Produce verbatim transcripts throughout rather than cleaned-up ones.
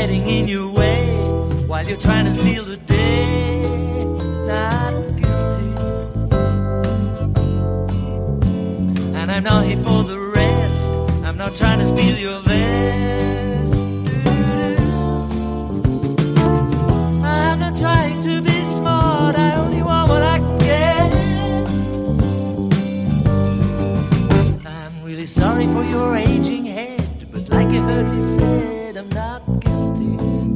getting in your way while you're trying to steal the day. Not guilty. And I'm not here for the rest. I'm not trying to steal your vest. I'm not trying to be smart. I only want what I can get. I'm really sorry for your aging head, but like you heard me said, I'm not guilty.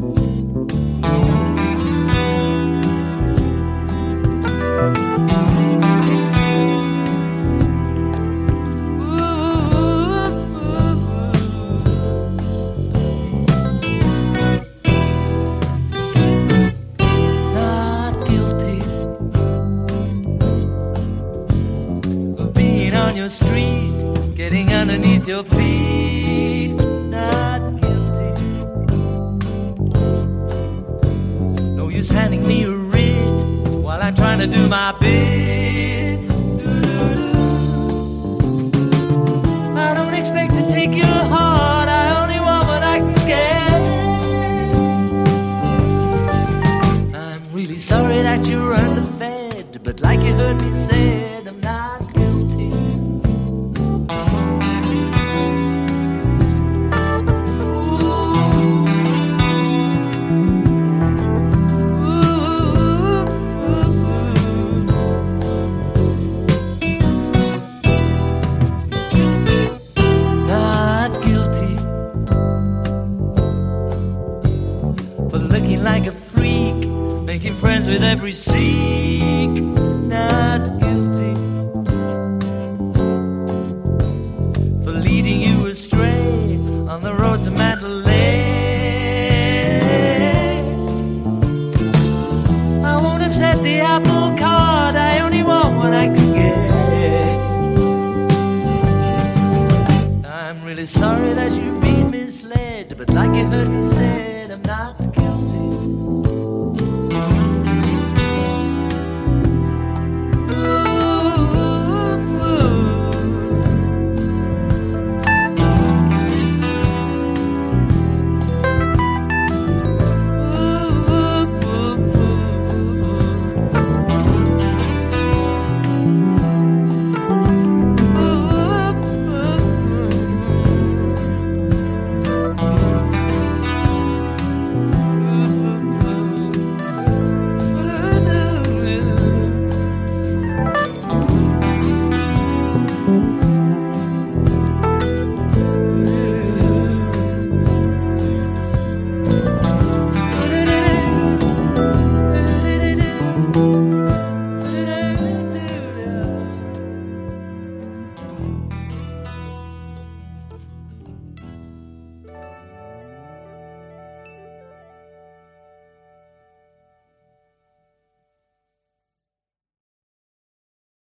Street, getting underneath your feet. Not guilty. No use handing me a writ while I'm trying to do my bit. I don't expect to take your heart. I only want what I can get. I'm really sorry that you're underfed, but like you heard me said, I'm not guilty. Like a freak, making friends with every Sikh. Not guilty for leading you astray.